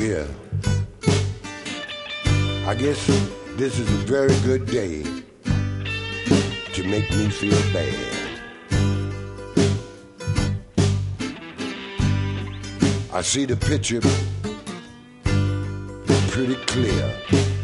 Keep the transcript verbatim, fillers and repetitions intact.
Yeah. I guess this is a very good day to make me feel bad. I see the picture pretty clear.